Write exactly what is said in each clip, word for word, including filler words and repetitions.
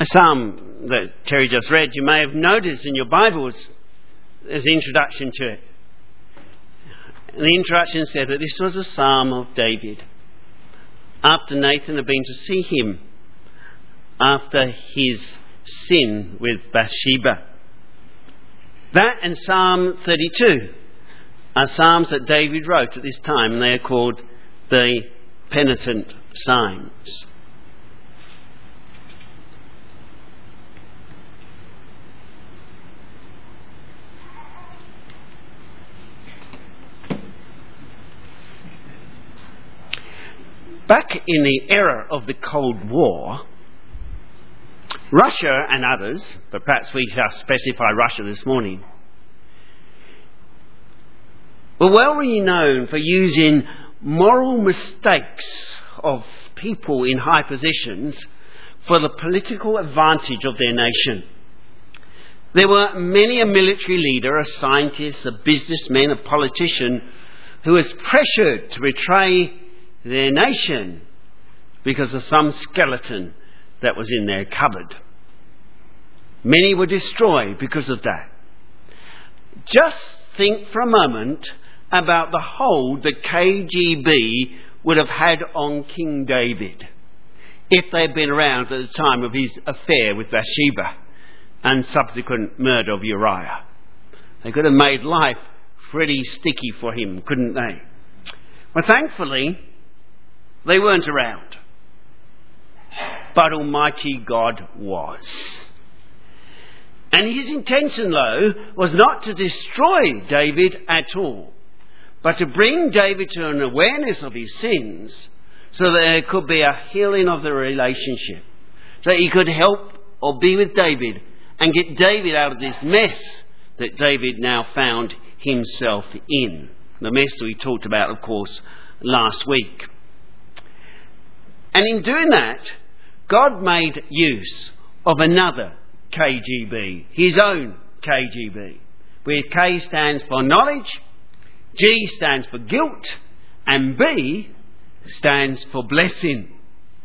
A psalm that Terry just read, you may have noticed in your Bibles, there's an introduction to it. And the introduction said that this was a psalm of David, after Nathan had been to see him after his sin with Bathsheba. That and Psalm thirty-two are psalms that David wrote at this time, and they are called the penitent psalms. Back in the era of the Cold War, Russia and others, but perhaps we shall specify Russia this morning, were well renowned for using moral mistakes of people in high positions for the political advantage of their nation. There were many a military leader, a scientist, a businessman, a politician who was pressured to betray their nation because of some skeleton that was in their cupboard. Many were destroyed because of that. Just think for a moment about the hold the K G B would have had on King David if they had been around at the time of his affair with Bathsheba and subsequent murder of Uriah. They could have made life pretty sticky for him, couldn't they? Well, thankfully, they weren't around. But Almighty God was. And his intention, though, was not to destroy David at all, but to bring David to an awareness of his sins so that there could be a healing of the relationship. So that he could help or be with David and get David out of this mess that David now found himself in. The mess that we talked about, of course, last week. And in doing that, God made use of another K G B, his own K G B, where K stands for knowledge, G stands for guilt, and B stands for blessing.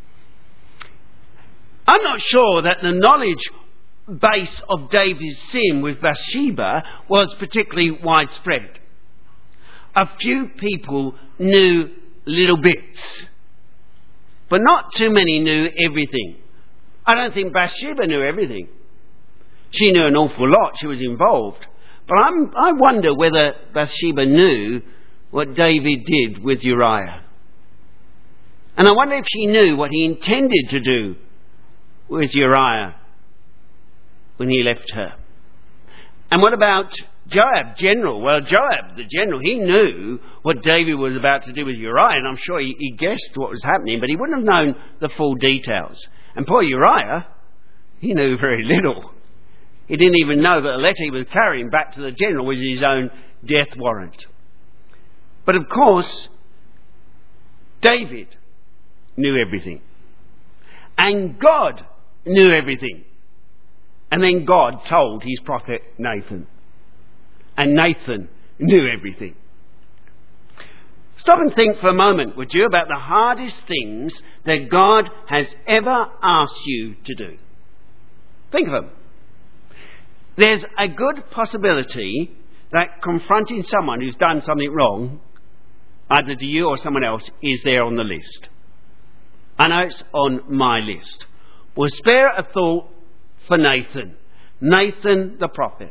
I'm not sure that the knowledge base of David's sin with Bathsheba was particularly widespread. A few people knew little bits, but not too many knew everything. I don't think Bathsheba knew everything. She knew an awful lot. She was involved. But I'm, I wonder whether Bathsheba knew what David did with Uriah. And I wonder if she knew what he intended to do with Uriah when he left her. And what about Joab, general? Well, Joab, the general, he knew what David was about to do with Uriah, and I'm sure he, he guessed what was happening, but he wouldn't have known the full details. And poor Uriah, he knew very little. He didn't even know that the letter he was carrying back to the general was his own death warrant. But of course, David knew everything. And God knew everything. And then God told his prophet Nathan. And Nathan knew everything. Stop and think for a moment, would you, about the hardest things that God has ever asked you to do. Think of them. There's a good possibility that confronting someone who's done something wrong, either to you or someone else, is there on the list. I know it's on my list. We'll spare a thought for Nathan. Nathan the prophet.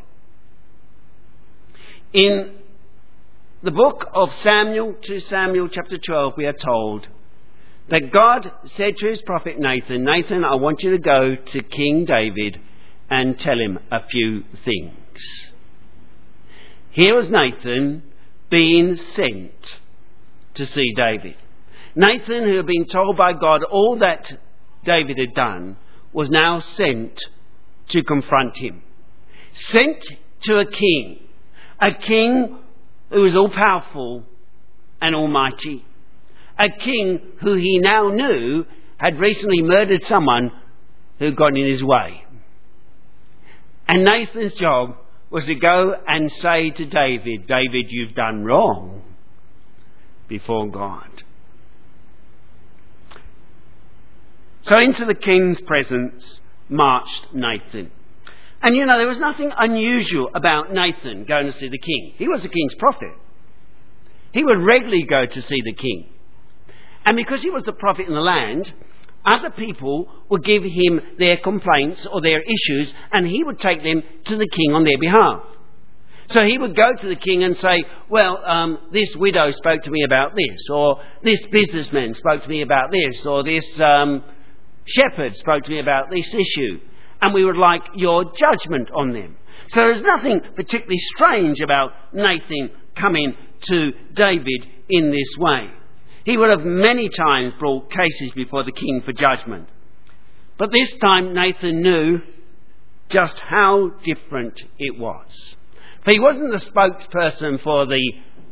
In the book of Samuel, to Samuel chapter twelve, we are told that God said to his prophet Nathan, Nathan, I want you to go to King David and tell him a few things. Here was Nathan being sent to see David. Nathan, who had been told by God all that David had done, was now sent to confront him. Sent to a king. A king who was all-powerful and almighty. A king who he now knew had recently murdered someone who got in his way. And Nathan's job was to go and say to David, David, you've done wrong before God. So into the king's presence marched Nathan. And you know, there was nothing unusual about Nathan going to see the king. He was the king's prophet. He would regularly go to see the king. And because he was the prophet in the land, other people would give him their complaints or their issues, and he would take them to the king on their behalf. So he would go to the king and say, well, um, this widow spoke to me about this, or this businessman spoke to me about this, or this um, shepherd spoke to me about this issue, and we would like your judgment on them. So there's nothing particularly strange about Nathan coming to David in this way. He would have many times brought cases before the king for judgment. But this time Nathan knew just how different it was. For he wasn't the spokesperson for the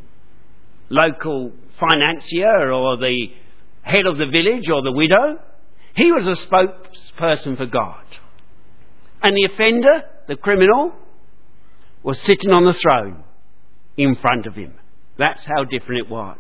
local financier or the head of the village or the widow. He was a spokesperson for God. And the offender, the criminal, was sitting on the throne in front of him. That's how different it was.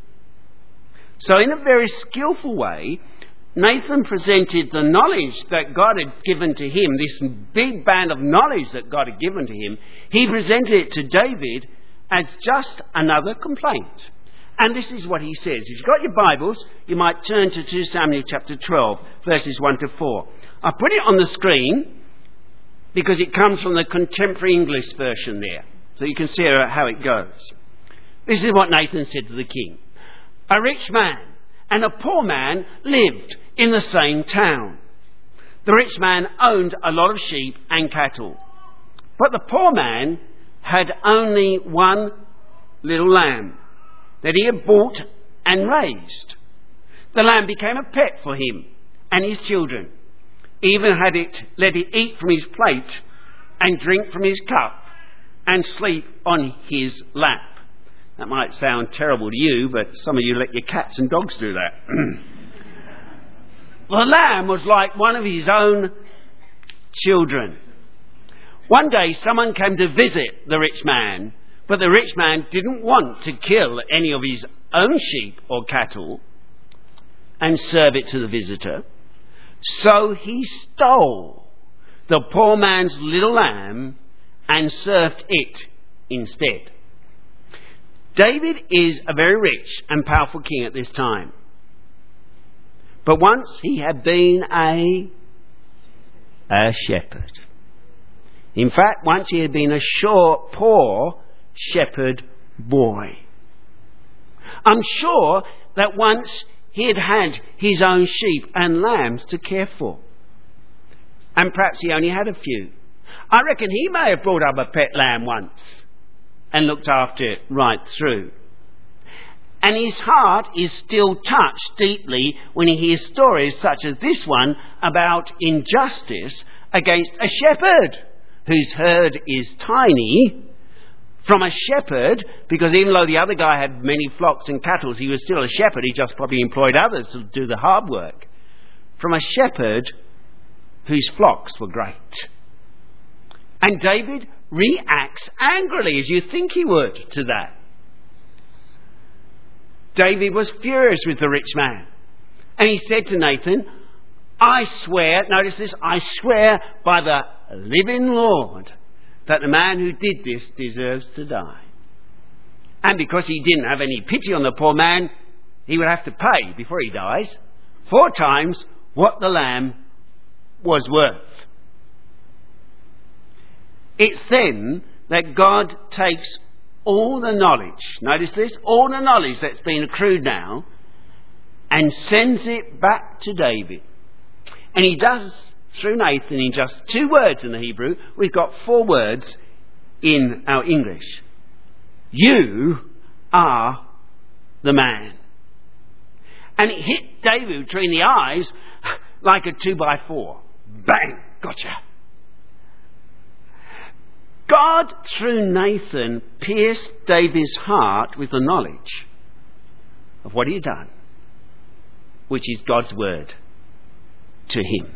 So in a very skillful way, Nathan presented the knowledge that God had given to him, this big band of knowledge that God had given to him. He presented it to David as just another complaint. And this is what he says. If you've got your Bibles, you might turn to Second Samuel chapter twelve, verses one to four. I put it on the screen because it comes from the contemporary English version there, so you can see how it goes. This is what Nathan said to the king. A rich man and a poor man lived in the same town. The rich man owned a lot of sheep and cattle, but the poor man had only one little lamb that he had bought and raised. The lamb became a pet for him and his children, even had it let it eat from his plate and drink from his cup and sleep on his lap. That might sound terrible to you, but some of you let your cats and dogs do that. The lamb was like one of his own children. One day someone came to visit the rich man, but the rich man didn't want to kill any of his own sheep or cattle and serve it to the visitor. So he stole the poor man's little lamb and served it instead. David is a very rich and powerful king at this time. But once he had been a, a shepherd. In fact, once he had been a short, poor shepherd boy. I'm sure that once he had had his own sheep and lambs to care for. And perhaps he only had a few. I reckon he may have brought up a pet lamb once and looked after it right through. And his heart is still touched deeply when he hears stories such as this one about injustice against a shepherd whose herd is tiny, from a shepherd, because even though the other guy had many flocks and cattle, he was still a shepherd. He just probably employed others to do the hard work. From a shepherd whose flocks were great. And David reacts angrily, as you think he would, to that. David was furious with the rich man. And he said to Nathan, I swear, notice this, I swear by the living Lord that the man who did this deserves to die. And because he didn't have any pity on the poor man, he would have to pay, before he dies, four times what the lamb was worth. It's then that God takes all the knowledge, notice this, all the knowledge that's been accrued now, and sends it back to David. And he does through Nathan in just two words in the Hebrew. We've got four words in our English. You are the man. And it hit David between the eyes like a two by four. Bang! Gotcha! God, through Nathan, pierced David's heart with the knowledge of what he had done, which is God's word to him.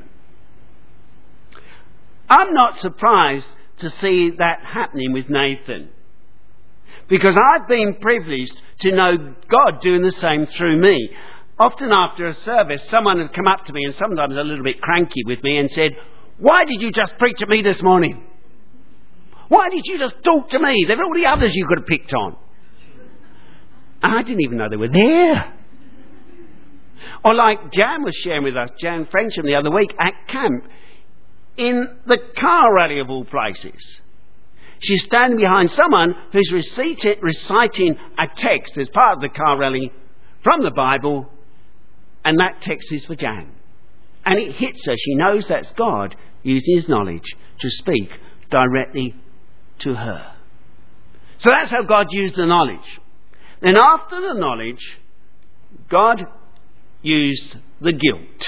I'm not surprised to see that happening with Nathan, because I've been privileged to know God doing the same through me. Often after a service, someone had come up to me, and sometimes a little bit cranky with me, and said, Why did you just preach to me this morning? Why did you just talk to me? There are all the others you could have picked on. And I didn't even know they were there. Or like Jan was sharing with us, Jan Frensham the other week at camp, in the car rally of all places. She's standing behind someone who's reciting a text as part of the car rally from the Bible, and that text is for Jan. And it hits her. She knows that's God using his knowledge to speak directly to her. So that's how God used the knowledge. Then after the knowledge, God used the guilt.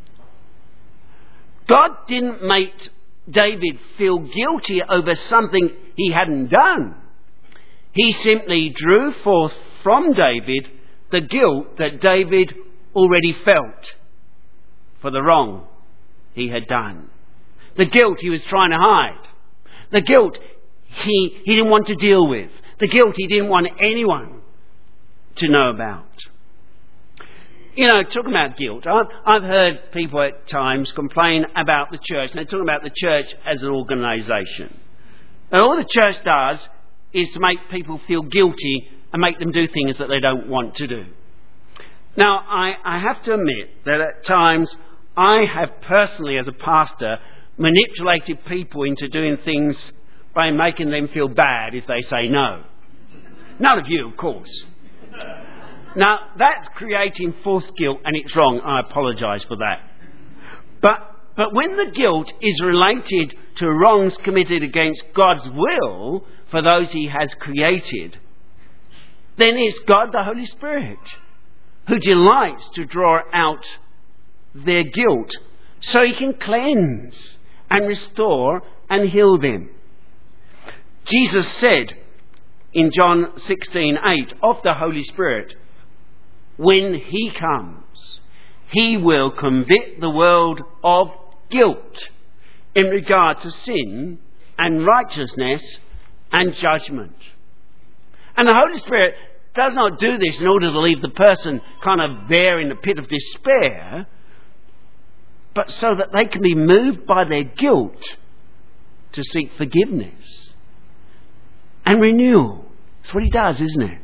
God didn't make David feel guilty over something he hadn't done. He simply drew forth from David the guilt that David already felt for the wrong he had done. The guilt he was trying to hide. The guilt he, he didn't want to deal with. The guilt he didn't want anyone to know about. You know, talking about guilt, I've, I've heard people at times complain about the church, and they're talking about the church as an organisation. And all the church does is to make people feel guilty and make them do things that they don't want to do. Now, I, I have to admit that at times I have personally, as a pastor, manipulated people into doing things by making them feel bad if they say no. None of you, of course. Now, that's creating false guilt, and it's wrong. I apologise for that. But, but when the guilt is related to wrongs committed against God's will for those he has created, then it's God the Holy Spirit who delights to draw out their guilt so he can cleanse and restore and heal them. Jesus said in John sixteen eight of the Holy Spirit, when he comes, he will convict the world of guilt in regard to sin and righteousness and judgment. And the Holy Spirit does not do this in order to leave the person kind of there in the pit of despair, but so that they can be moved by their guilt to seek forgiveness and renewal. That's what he does, isn't it?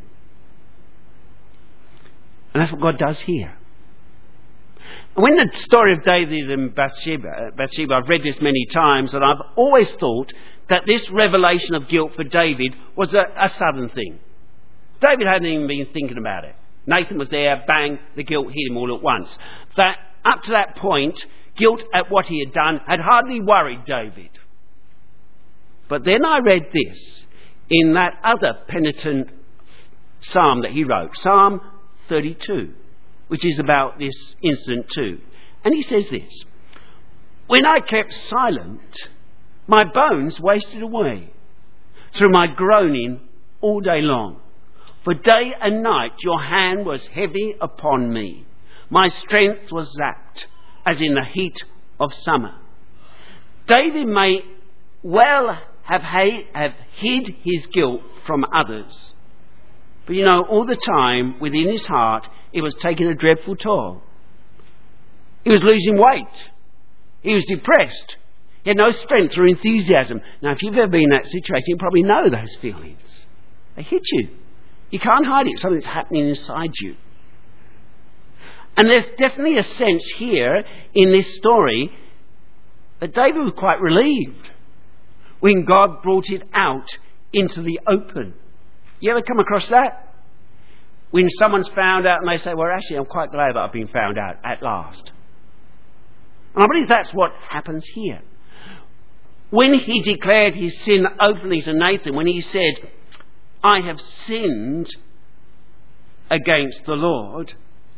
And that's what God does here. And when the story of David and Bathsheba, Bathsheba, I've read this many times, and I've always thought that this revelation of guilt for David was a, a sudden thing. David hadn't even been thinking about it. Nathan was there, bang, the guilt hit him all at once. That up to that point, guilt at what he had done had hardly worried David. But then I read this in that other penitent psalm that he wrote, Psalm thirty-two, which is about this incident too. And he says this, when I kept silent, my bones wasted away through my groaning all day long. For day and night your hand was heavy upon me. My strength was zapped as in the heat of summer. David may well have, ha- have hid his guilt from others. But you know, all the time within his heart, it was taking a dreadful toll. He was losing weight. He was depressed. He had no strength or enthusiasm. Now, if you've ever been in that situation, you probably know those feelings. They hit you. You can't hide it. Something's happening inside you. And there's definitely a sense here in this story that David was quite relieved when God brought it out into the open. You ever come across that? When someone's found out and they say, well, actually, I'm quite glad that I've been found out at last. And I believe that's what happens here. When he declared his sin openly to Nathan, when he said, I have sinned against the Lord,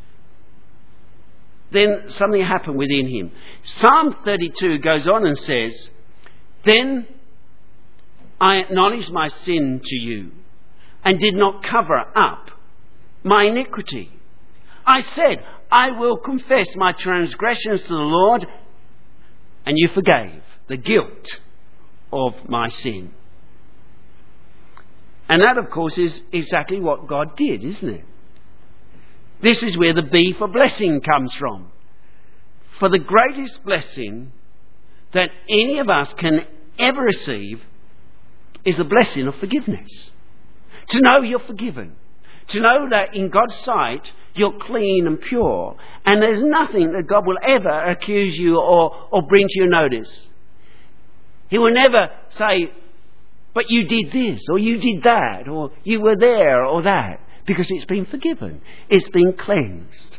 then something happened within him. Psalm thirty-two goes on and says, then I acknowledged my sin to you and did not cover up my iniquity. I said, I will confess my transgressions to the Lord, and you forgave the guilt of my sin. And that, of course, is exactly what God did, isn't it? This is where the B for blessing comes from. For the greatest blessing that any of us can ever receive is the blessing of forgiveness. To know you're forgiven. To know that in God's sight you're clean and pure. And there's nothing that God will ever accuse you or, or bring to your notice. He will never say, but you did this or you did that or you were there or that. Because it's been forgiven. It's been cleansed.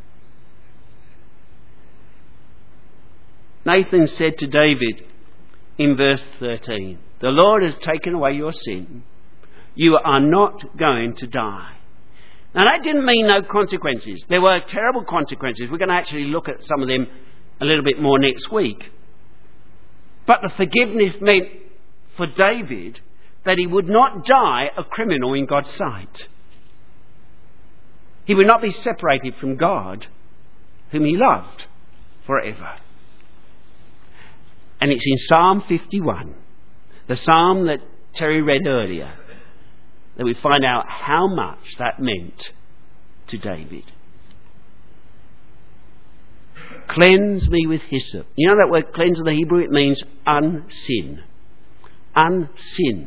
Nathan said to David in verse thirteen, the Lord has taken away your sin. You are not going to die. Now that didn't mean no consequences. There were terrible consequences. We're going to actually look at some of them a little bit more next week. But the forgiveness meant for David that he would not die a criminal in God's sight. He would not be separated from God, whom he loved forever. And it's in Psalm fifty-one, the psalm that Terry read earlier, that we find out how much that meant to David. Cleanse me with hyssop. You know that word cleanse in the Hebrew? It means unsin. Unsin.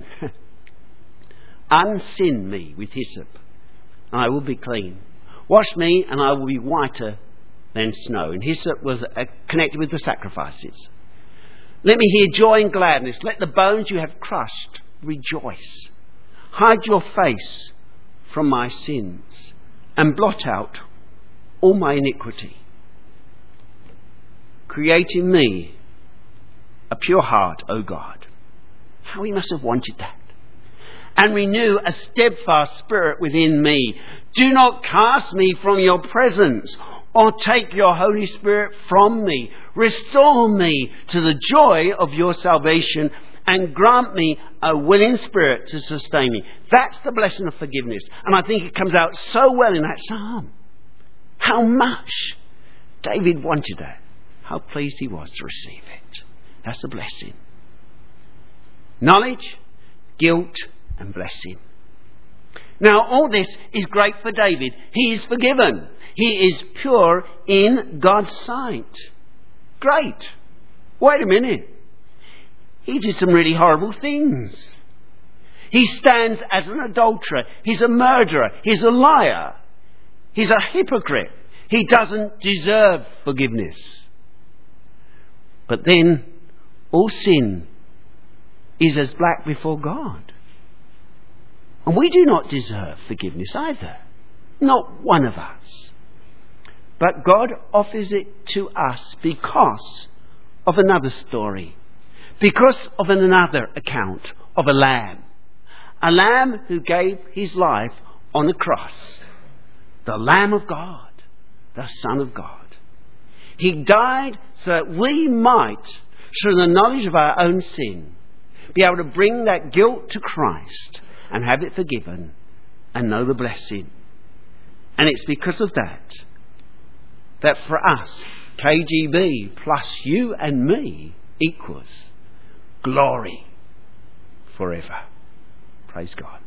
Unsin me with hyssop, and I will be clean. Wash me, and I will be whiter than snow. And hyssop was uh, connected with the sacrifices. Let me hear joy and gladness. Let the bones you have crushed rejoice. Hide your face from my sins and blot out all my iniquity. Create in me a pure heart, O God. How he must have wanted that. And renew a steadfast spirit within me. Do not cast me from your presence or take your Holy Spirit from me. Restore me to the joy of your salvation and grant me a willing spirit to sustain me. That's the blessing of forgiveness. And I think it comes out so well in that psalm. How much David wanted that. How pleased he was to receive it. That's the blessing. Knowledge, guilt, and blessing. Now all this is great for David. He is forgiven. He is pure in God's sight. Great. Wait a minute. He did some really horrible things. He stands as an adulterer. He's a murderer. He's a liar. He's a hypocrite. He doesn't deserve forgiveness. But then all sin is as black before God. And we do not deserve forgiveness either. Not one of us. But God offers it to us because of another story. Because of another account of a lamb. A lamb who gave his life on the cross. The Lamb of God. The Son of God. He died so that we might, through the knowledge of our own sin, be able to bring that guilt to Christ and have it forgiven and know the blessing. And it's because of that that for us, K G B plus you and me equals glory forever. Praise God.